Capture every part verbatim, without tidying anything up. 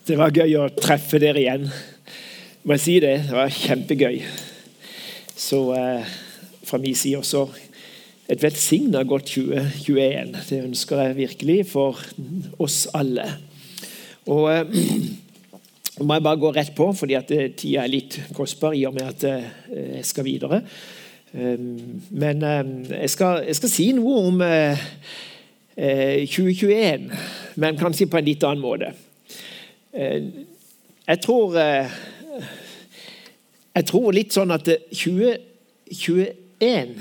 Det var gøy å treffe dere igjen. Må jeg si det? Det var kjempegøy. Så eh, fra min side også et velsignet godt tjue tjueen. Det ønsker jeg virkelig for oss alle. Og eh, må jeg bare gå rett på, fordi at tida er litt kostbar i og med at eh, jeg skal videre. Um, men eh, jeg, skal, jeg skal si noe om eh, tjue tjueen, men kanskje på en litt annen måte. Jeg tror jeg tror litt sånn at tjue tjueen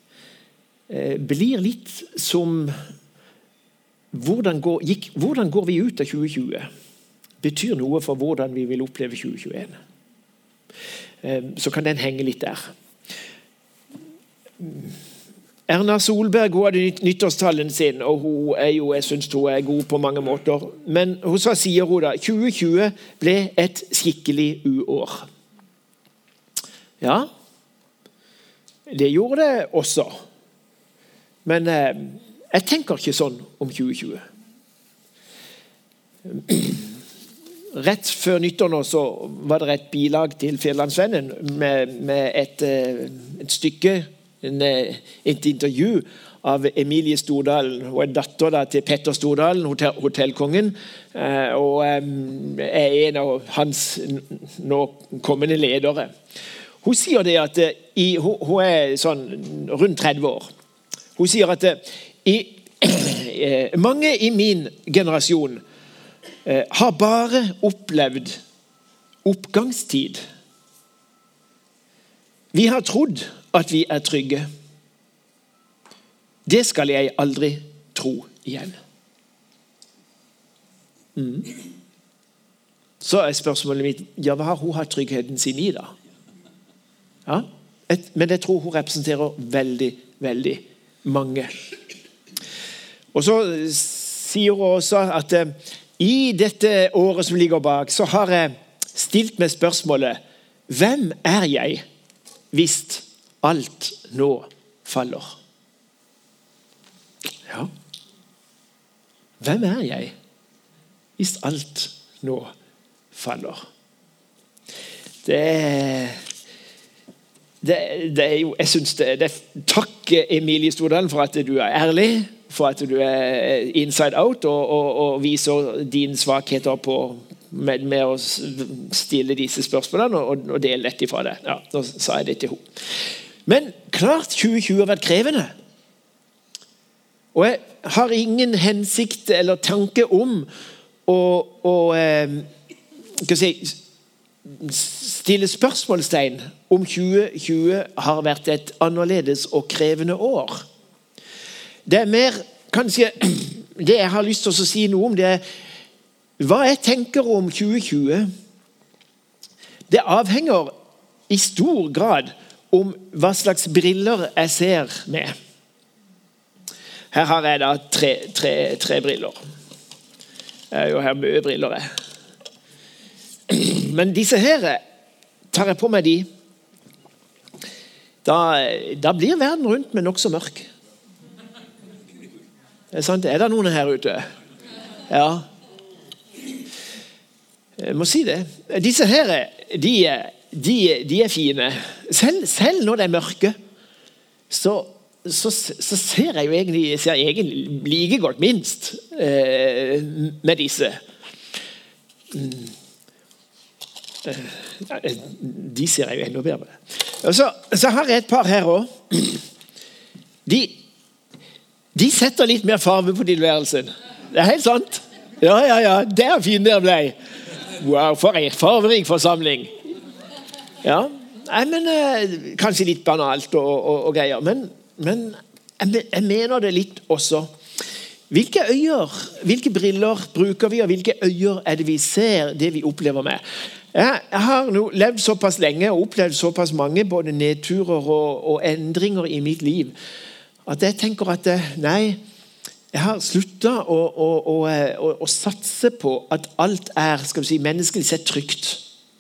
blir litt som hvordan går, gikk, hvordan går vi ut av tjue tjue? Betyr noe for hvordan vi vil oppleve tjue tjueen. Så kan den henge litt der. Erna Solberg, hun hadde nyttårstallen sin, og hun er jo, jeg synes hun er god på mange måter. Men hun så sier hun da, tjue tjue ble et skikkelig uår. Ja, det gjorde det også. Men eh, jeg tenker ikke sånn om tjue tjue. Rett før nyttår nå så var det et bilag til Fjellandsvennen med, med et, et stykke, En, et intervju av Emilie Stordalen, og en datter da, til Petter Stordalen, hotell, hotellkongen, eh, og eh, er en av hans nå kommende ledere. Hun sier det at eh, i, hun, hun er sånn rundt tretti år. Hun sier at eh, i, eh, mange i min generasjon eh, har bare opplevd oppgangstid. Vi har trodd at vi er trygge. Det skal jeg aldri tro igjen. Mm. Så er spørsmålet mitt, ja, hva har hun hatt tryggheten sin i da? Ja, et, men jeg tror hun representerer veldig, veldig mange. Og så sier hun også at eh, i dette året som ligger bak, så har jeg stilt meg spørsmålet, hvem er jeg hvis alt nå faller? Ja. Hvem er jeg hvis alt nå faller? Det, det, det er jo, jeg synes det, det takk Emilie Stordalen for at du er ærlig, for at du er inside out og, og, og viser dine svakheter på med, med å stille disse spørsmålene og, og dele dette fra det. Ja, nå sa jeg det til henne. Men klart tjue tjue har vært krevende. Og jeg har ingen hensikt eller tanke om å, å eh, si, stille spørsmålstegn om tjue tjue har vært et annerledes og krevende år. Det er mer, kanskje, det jeg har lyst til å si noe om, det er hva jeg tenker om tjue tjue. Det avhenger i stor grad om hva slags briller jeg ser med. Her har jeg da tre, tre, tre briller. Jeg er jo her mye briller. Men disse her, tar jeg på meg de, da, da blir verden rundt meg nok så mørk. Er det sant? Er det noen her ute? Ja. Jeg må si det. Disse her, de er De, de er fine. Selv, selv når det er mørke, så, så, så ser jeg jo egentlig, ser jeg egentlig like godt minst eh, med disse. De ser jeg jo enda bedre. Og så, så har jeg et par her også. De, de setter litt mer farve på tilværelsen. Det er helt sant. Ja, ja, ja. Det er fint der ble. Wow, for en farverik forsamling. Ja, nei, men eh, kanskje litt banalt og, og, og greier, men, men jeg, jeg mener det litt også. Hvilke øyer, hvilke briller bruker vi, og hvilke øyer er det vi ser det vi opplever med? Jeg, jeg har nå levd såpass lenge og opplevd såpass mange både nedturer og, og endringer i mitt liv, at jeg tenker at nei, jeg har sluttet å, å, å, å, å satse på at alt er, skal vi si, menneskelig sett trygt.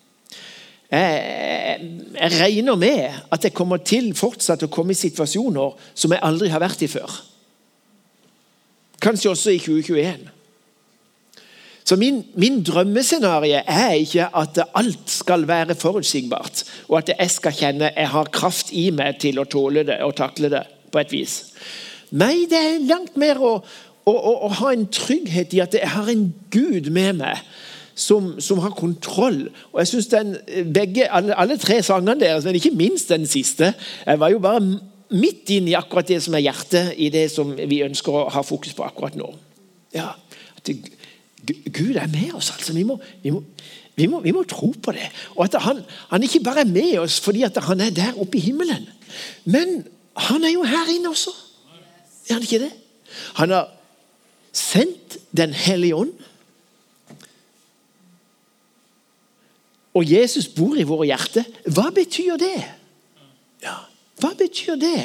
Jeg, jeg regner med at jeg kommer til fortsatt å komme i situasjoner som jeg aldri har vært i før. Kanskje også i tjue tjueen. Så min, min drømmescenarie er ikke at alt skal være forutsigbart, og at jeg skal kjenne jeg har kraft i meg til å tåle det og takle det på et vis. Nei, det er langt mer å, å, å, å ha en trygghet i at jeg har en Gud med meg som, som har kontroll. Og jeg synes den, begge, alle, alle tre sangene deres, men ikke minst den siste, jeg var jo bare midt inn i akkurat det som er hjertet i det som vi ønsker å ha fokus på akkurat nå. Ja, at det, Gud er med oss, altså. Vi må, vi, må, vi, må, vi må tro på det. Og at han, han ikke bare er med oss fordi at han er der oppe i himmelen, men han er jo her inne også. Er han ikke det? Han har sendt den hellige ånd, og Jesus bor i våre hjerte. Hva betyr det? Ja, hva betyr det?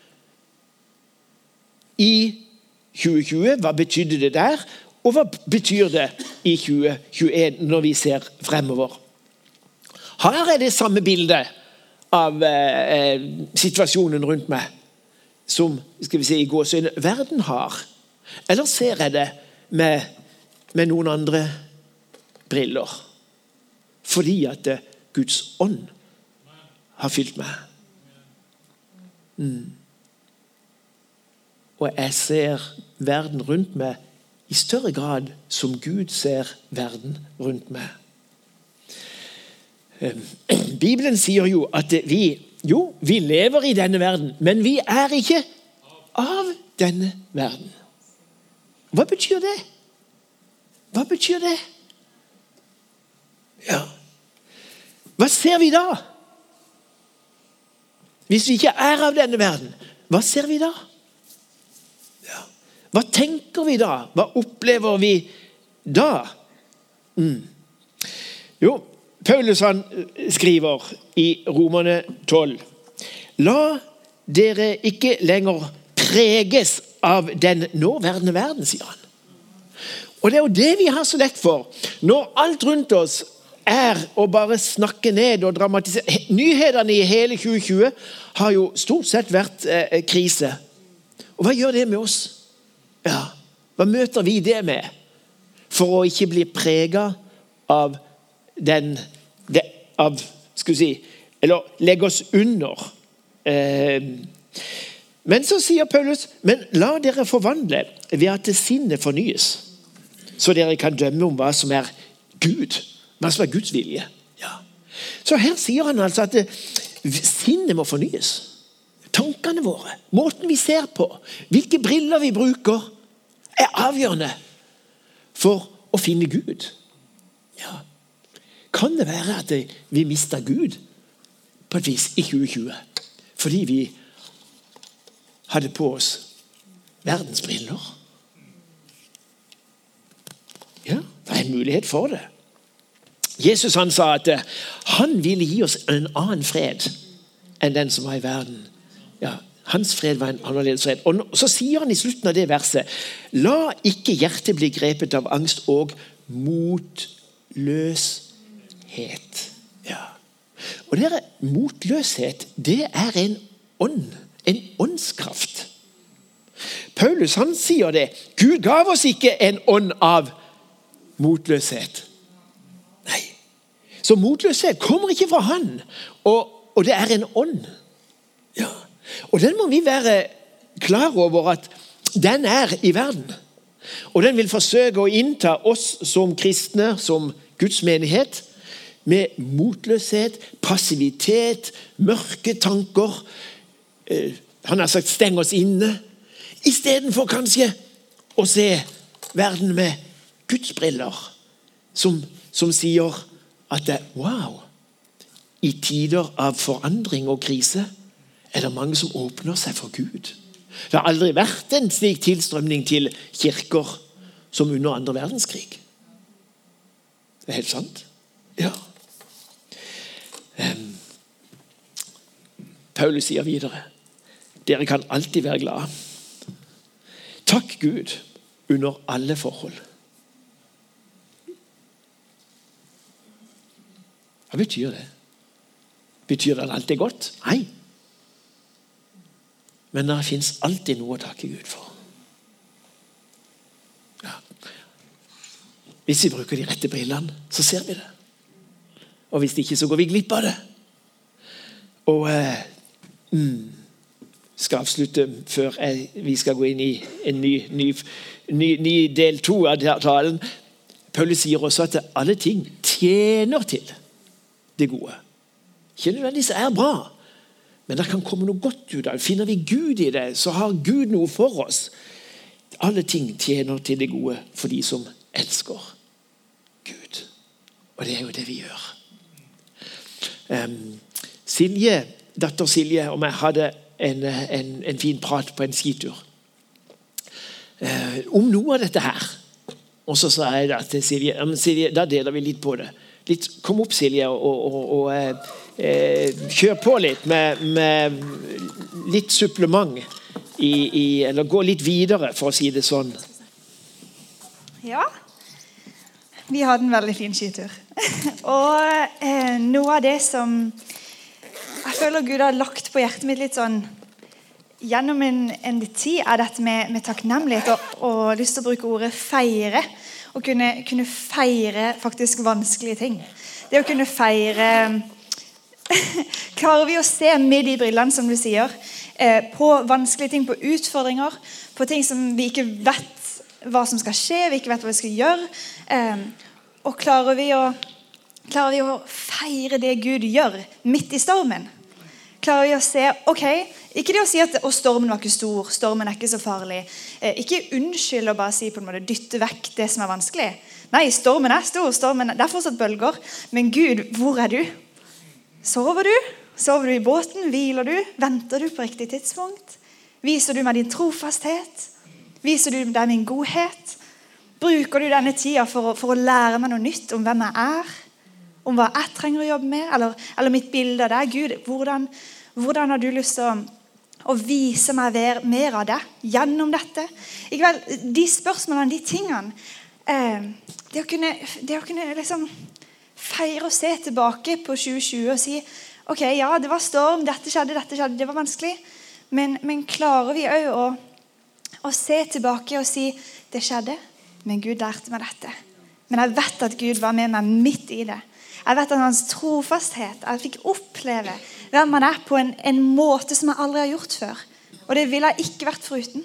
I tjue tjue, hva betydde det der? Og hva betyr det i tjue tjueen når vi ser fremover? Her er det samme bildet av eh, situasjonen rundt meg som skal vi si, i gåsøyne verden har. Eller ser jeg det med, med noen andre briller? Fordi at det, Guds ånd har fylt meg. Mm. Og jeg ser verden rundt meg i større grad som Gud ser verden rundt meg. Bibelen sier jo at vi, jo, vi lever i denne verden, men vi er ikke av denne verden. Hva betyr det? Hva betyr det? Ja. Hva ser vi da? Hvis vi ikke er av denne verden, hva ser vi da? Hva tenker vi da? Hva opplever vi da? Mm. Jo, Paulus han skriver i Romerne tolv. La dere ikke lenger preges av den nåværende verden, sier han. Og det er jo det vi har så lett for. Når alt rundt oss er å bare snakke ned og dramatisere. Nyhetene i hele tjue tjue har jo stort sett vært eh, krise. Og hva gjør det med oss? Ja, hva møter vi det med? For å ikke bli preget av den, det, av, skal vi si, eller legge oss under. Eh, men så sier Paulus, men la dere forvandle ved at sinnet fornyes, så dere kan dømme om hva som er Gud, hva som er Guds vilje. Ja. Så her sier han altså at det, sinnet må fornyes. Tankene våre, måten vi ser på, hvilke briller vi bruker, er avgjørende for å finne Gud. Ja. Kan det være at vi mistet Gud på et vis i tjue tjue, fordi vi hadde på oss verdens briller? Ja, det er en mulighet for det. Jesus han sa at han ville gi oss en annen fred enn den som var i verden. Ja, hans fred var en annerledes fred. Og så sier han i slutten av det verset, la ikke hjertet bli grepet av angst og motløshet. Ja. Og det er motløshet, det er en ånd, en åndskraft. Paulus han sier det, Gud gav oss ikke en ånd av motløshet. Nei. Så motløshet kommer ikke fra han, og, og det er en ånd. Ja. Og den må vi være klar over at den er i verden. Og den vil forsøke å innta oss som kristne, som Guds menighet, med motløshet, passivitet, mørke tanker. Han har sagt steng oss inne, i stedet for kanskje å se verden med Guds briller, som, som sier at det, wow, i tider av forandring og krise, er det mange som åpner seg for Gud. Det har aldri vært en slik tilstrømning til kirker som under andre verdenskrig. Det er helt sant. Ja. Um, Paulus sier videre, dere kan alltid være glade. Takk Gud under alle forhold. Hva betyr det? Betyr det at alt er godt? Nei. Men det finnes alltid noe å takke Gud for. Ja. Hvis vi bruker de rette brillene, så ser vi det. Og hvis ikke, så går vi glipp av det. Og eh, mm, skal avslutte før jeg, vi skal gå inn i en ny, ny, ny, ny del to av talen. Paulus sier også at alle ting tjener til det gode. Ikke nødvendigvis er bra, men det kan komme noe godt ut av det. Finner vi Gud i det, så har Gud noe for oss. Alle ting tjener til det gode for de som elsker Gud. Og det er jo det vi gjør. Um, Silje, datter Silje og meg hadde en, en, en fin prat på en skitur. Uh, om noe av dette her. Og så sa jeg da til Silje, ja, men Silje, da deler vi litt på det. Litt, kom opp Silje og, og, og, og eh, kjør på litt med, med litt supplement i, i, eller gå litt videre for å si det sånn. Ja, vi hadde en veldig fin skitur. Og eh, noe av det som jeg føler Gud har lagt på hjertet mitt litt sånn gjennom en, en tid er dette med, med takknemlighet og, og lyst til å bruke ordet feire. Å kunne, kunne feire faktisk vanskelige ting. Det å kunne feire klarer vi å se med de brillene, som du sier, eh, på vanskelige ting, på utfordringer, på ting som vi ikke vet hva som skal skje, vi ikke vet hva vi skal gjøre. Eh, og klarer vi, å, klarer vi å feire det Gud gjør midt i stormen? Klarer vi å se, ok, ikke det å si at å, stormen var ikke stor, stormen er ikke så farlig. Eh, ikke unnskyld å bare si på en måte dytte vekk det som er vanskelig. Nei, stormen er stor, stormen er, det er fortsatt bølger. Men Gud, hvor er du? Sover du? Sover du i båten? Hviler du? Venter du på riktig tidspunkt? Viser du meg din trofasthet? Viser du deg min godhet? Bruker du denne tida for å, for å lære meg noe nytt om hvem jeg er? Om hva jeg trenger å jobbe med? Eller, eller mitt bilde av deg? Gud, hvordan, hvordan har du lyst til å og vise meg mer av det gjennom dette? Ikke vel, de spørsmålene, de tingene, eh, det å kunne, det å kunne liksom feire og se tilbake på tjue tjue og si, ok, ja, det var storm, dette skjedde, dette skjedde, det var vanskelig, men, men klarer vi også å, å se tilbake og si, det skjedde, men Gud lærte meg dette. Men jeg vet at Gud var med meg midt i det. Jeg vet at hans trofasthet, jeg fikk oppleve hvem han er på en, en måte som jeg aldri har gjort før. Og det ville jeg ikke vært foruten.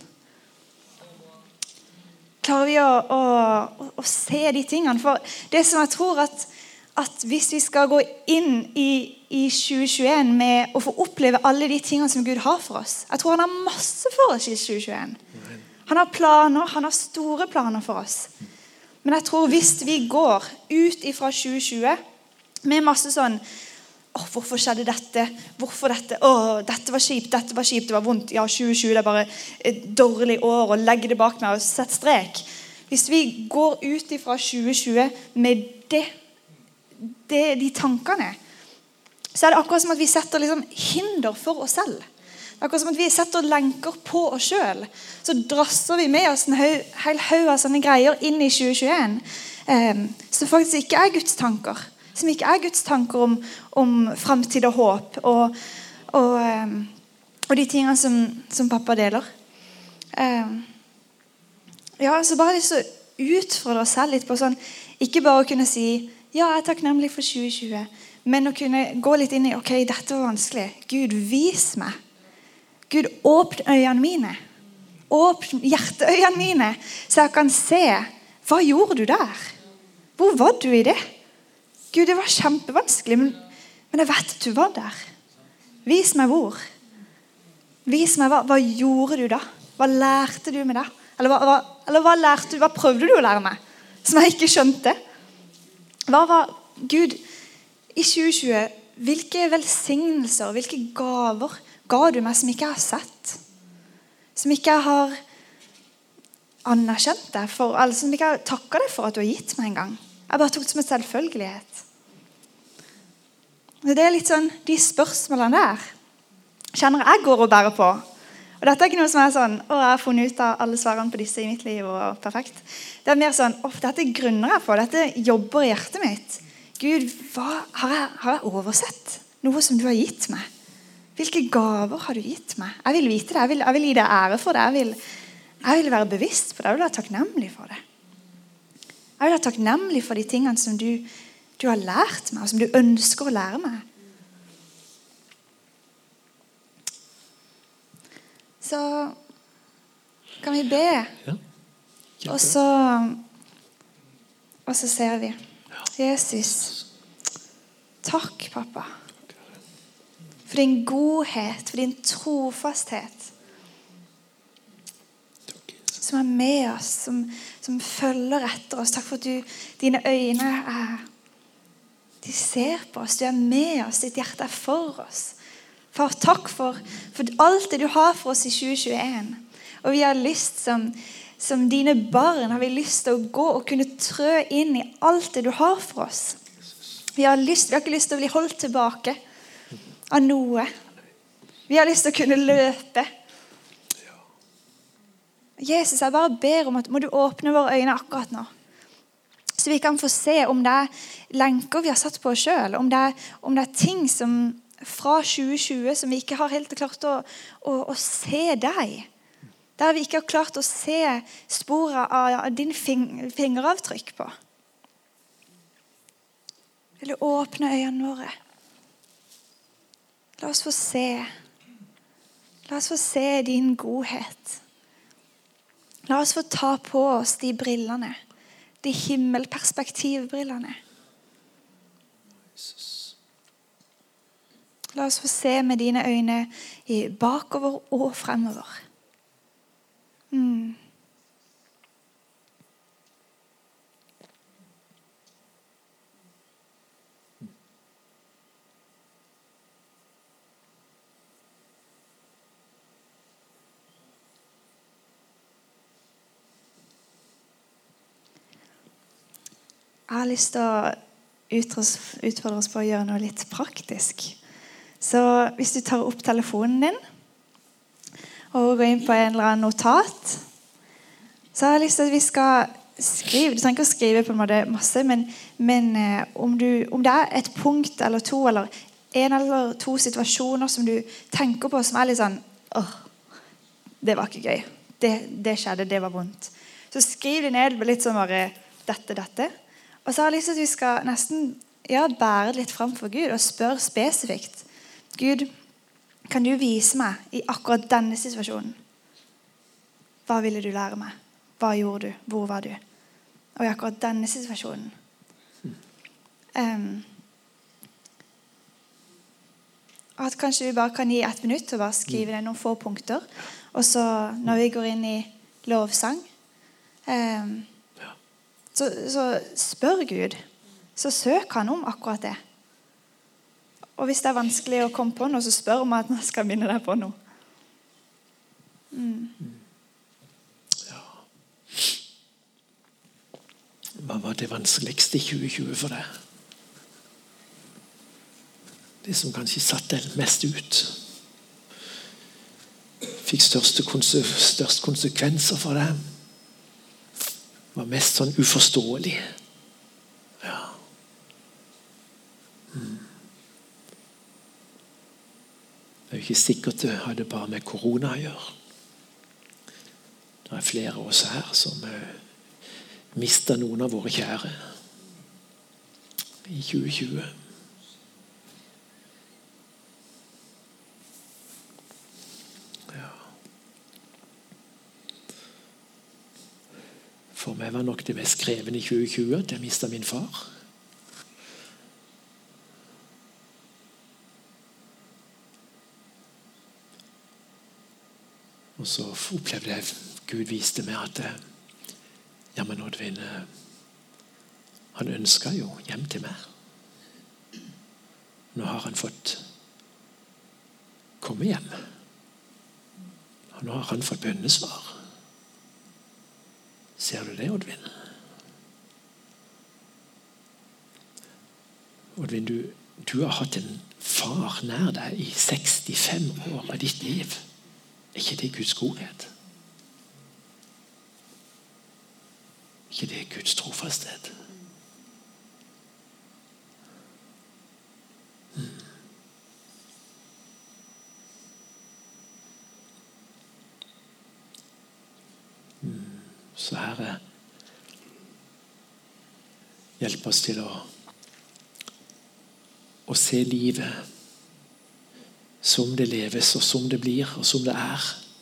Klarer vi å, å, å, å se de tingene? For det som jeg tror at, at hvis vi skal gå inn i, i tjue tjueen med å få oppleve alle de tingene som Gud har for oss. Jeg tror han har masse for oss i tjue tjueen. Han har planer, han har store planer for oss. Men jeg tror hvis vi går ut ifra tjue tjue med masse sånn, åh, hvorfor skjedde dette? Hvorfor dette? Åh, dette var kjipt, dette var kjipt, det var vondt. Ja, tjue tjue det er bare et dårlig år, og legge det bak meg og sette strek. Hvis vi går ut ifra tjue tjue med det, det, de tankene, så er det akkurat som at vi setter liksom hinder for oss selv. Det er akkurat som at vi setter lenker på oss selv. Så drasser vi med oss en hel haug av sånne greier inn i tjue tjueen, eh, som faktisk ikke er Guds tanker. Som ikke er Guds tanker om, om fremtid og håp, og, og, um, og de tingene som, som pappa deler. Um, ja, så bare lyst til å utfordre oss selv litt på sånn, ikke bare å kunne si, ja, jeg er takknemlig for tjue tjue, men å kunne gå litt inn i, ok, dette var vanskelig. Gud, vis meg. Gud, åpne øynene mine. Åpne hjerteøynene mine, så jeg kan se, hva gjorde du der? Hvor var du i det? Gud, det var kjempevanskelig, men, men jeg vet at du var der. Vis meg hvor. Vis meg hva, hva gjorde du da? Hva lærte du med det? Eller, hva, hva, eller hva, lærte du, hva prøvde du å lære meg, som jeg ikke skjønte? Hva var, Gud, i tjue tjue, hvilke velsignelser, hvilke gaver ga du meg som ikke jeg har sett? Som ikke jeg har anerkjent deg for, eller som ikke jeg har takket deg for at du har gitt meg en gang? Jeg bare tok det som en selvfølgelighet. Det er litt sånn, de spørsmålene der kjenner jeg går og bærer på. Og dette er ikke noe som er sånn, å, jeg har funnet ut av alle svarene på disse i mitt liv, og perfekt. Det er mer sånn, å, dette grunner jeg på, dette jobber i hjertet mitt. Gud, hva har jeg, har jeg oversett? Noe som du har gitt meg. Hvilke gaver har du gitt meg? Jeg vil vite det, jeg vil, jeg vil gi deg ære for det, jeg vil, jeg vil være bevisst på det, jeg vil være takknemlig for det. Jeg vil være takknemlig for de tingene som du, du har lært meg, og som du ønsker å lære meg. Så kan vi be. Ja. Og så, og så ser vi. Jesus, takk, pappa. For din godhet, for din trofasthet. Som er med oss, som, som følger etter oss. Takk for at du, dine øyne er, de ser på oss. Du er med oss, ditt hjerte er for oss. Far, takk for, for alt det du har for oss i tjue tjueen. Og vi har lyst som, som dine barn, har vi lyst til å gå og kunne trø inn i alt det du har for oss. Vi har, lyst, vi har ikke lyst til å bli holdt tilbake av noe. Vi har lyst til å kunne løpe. Jesus, jeg bare ber om at må du åpne våre øyne akkurat nå. Så vi kan få se om det er lenker vi har satt på oss selv, om det er, om det er ting som fra tjue tjue som vi ikke har helt klart å, å, å se deg. Der vi ikke har klart å se sporet av din fingeravtrykk på. Vil du åpne øynene våre? La oss få se. La oss få se din godhet. La oss få ta på oss de brillene. De himmelperspektivbrillene. La oss få se med dine øyne bakover og fremover. Mm. Jeg har lyst til å utfordre oss på å gjøre noe litt praktisk. Så hvis du tar opp telefonen din og går inn på en eller annen notat, så har jeg lyst til at vi skal skrive. Du trenger ikke å skrive på en måte masse, men, men eh, om, du, om det er et punkt eller to, eller en eller to situasjoner som du tenker på som er litt sånn, åh, det var ikke gøy. Det, det skjedde, det var vondt. Så skriv det ned litt sånn bare dette, dette. Og så har jeg lyst til at vi skal nesten ja, bære litt frem for Gud og spørre spesifikt. Gud, kan du vise meg i akkurat denne situasjonen? Hva ville du lære meg? Hva gjorde du? Hvor var du? Og i akkurat denne situasjonen. Um, at kanskje vi bare kan gi et minutt og bare skrive ned noen få punkter. Og så når vi går inn i lovsang, um, så, så spør Gud. Så søk han om akkurat det. Og hvis det er vanskelig å komme på noe, så spør man at man skal minne deg på noe. Mm. Ja. Hva var det vanskeligste i tjue tjue for deg? Det som kanskje satte deg mest ut. Fikk største konse- størst konsekvenser for deg. Var mest sånn uforståelig. Ja. Mm. Det er jo ikke sikkert det hadde bare med korona å gjøre. Det er flere av oss her som eh, mistet noen av våre kjære i tjue tjue. Ja. For meg var nok det mest krevende i tjue tjue at jeg mistet min far. Og så opplevde jeg Gud viste meg at ja, men Oddvin, han ønsket jo hjem til meg. Nå har han fått komme hjem. Og nå har han fått bønnesvar. Ser du det, Oddvin? Oddvin, du, du har hatt en far nær deg i sekstifem år av ditt liv. Er ikke det Guds godhet? Er ikke det Guds trofasthet? Mm. Mm. Så Herre, Hjelp oss til å, å se livet som det leves, og som det blir, og som det er.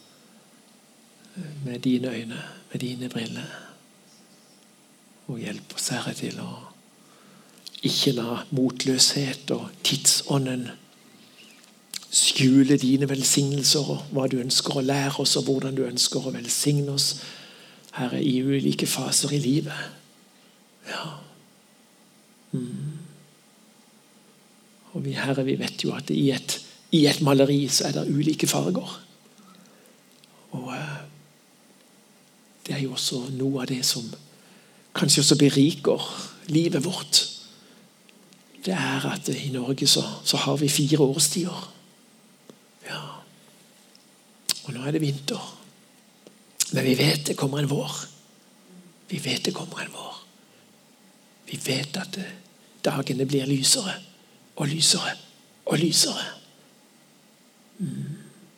Med dine øyne, med dine briller. Og hjelp oss, Herre, til å ikke la motløshet og tidsånden skjule dine velsignelser og hva du ønsker å lære oss, og hvordan du ønsker å velsigne oss, Herre, i ulike faser i livet. Ja. Mm. Og vi, Herre, vi vet jo at i et, i et maleri så er det ulike farger. Og uh, det er jo også noe av det som kanskje også beriker livet vårt. Det er at i Norge så, så har vi fire årstider. Ja. Og nå er det vinter. Men vi vet det kommer en vår. Vi vet det kommer en vår. Vi vet at dagene blir lysere og lysere og lysere. Mm.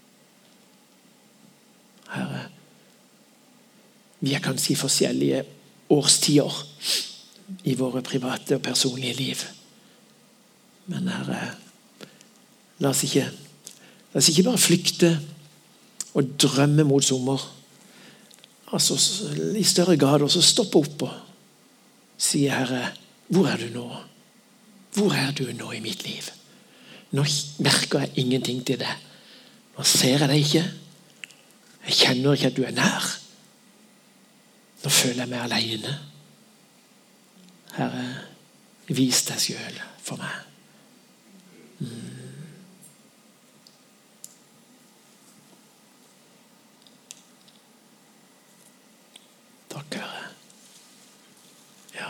Herre, vi er kanskje i forskjellige årstider i våre private og personlige liv. Men Herre, la oss ikke, la oss ikke bare flykte og drømme mot sommer. Altså, i større grad også stoppe opp og si, Herre, hvor er du nå? Hvor er du nå i mitt liv? Nå merker jeg ingenting til det. Nå ser jeg deg ikke. Jeg kjenner ikke at du er nær. Nå føler jeg meg alene. Herre, vis deg selv for meg. Mm. Takk, Herre. Ja.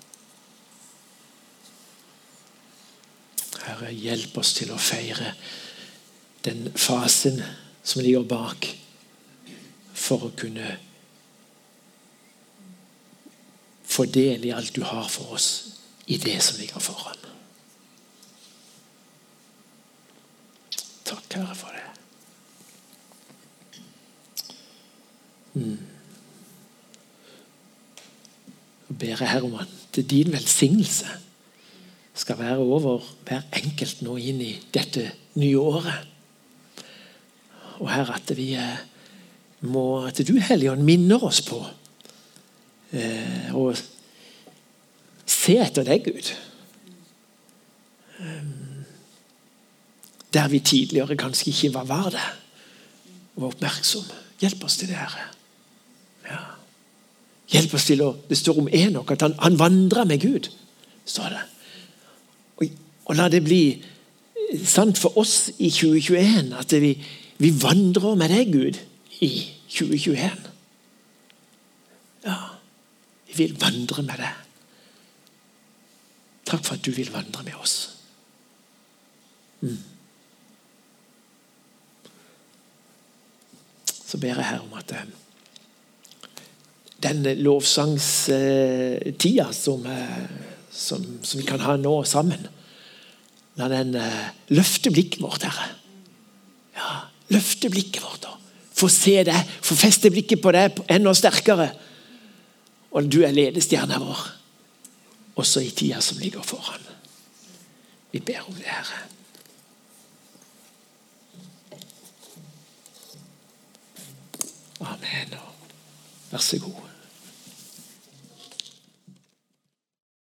Herre, hjelp oss til å feire den fasen som ligger bak, for å kunne få del i alt du har for oss i det som ligger foran. Takk, Herre, for det. Mm. Jeg ber jeg, Herre, om at din velsignelse skal være over hver enkelt nå inn i dette nye året. Og Herre, at vi må, at du, Helligånd, minner oss på eh, å se etter deg, Gud. Um, der vi tidligere kanskje ikke var, var det, og var oppmerksom. Hjelp oss til det, Herre. Ja. Hjelp oss til å, det står om Enok, at han, han vandrer med Gud, står det. Og, og la det bli sant for oss i tjue tjueen, at vi, vi vandrer med deg, Gud, i tjue tjueen. Ja, vi vil vandre med deg. Takk for at du vil vandre med oss. Mm. Så ber jeg her om at den lovsangstida som, som, som vi kan ha nå sammen, la den løfte blikket vårt, Herre. Ja, løfte blikket vårt da. Få se deg, få feste blikket på deg enda sterkere. Og du er ledestjernen vår, også i tida som ligger foran. Vi ber om det, Herre. Amen. Vær så god.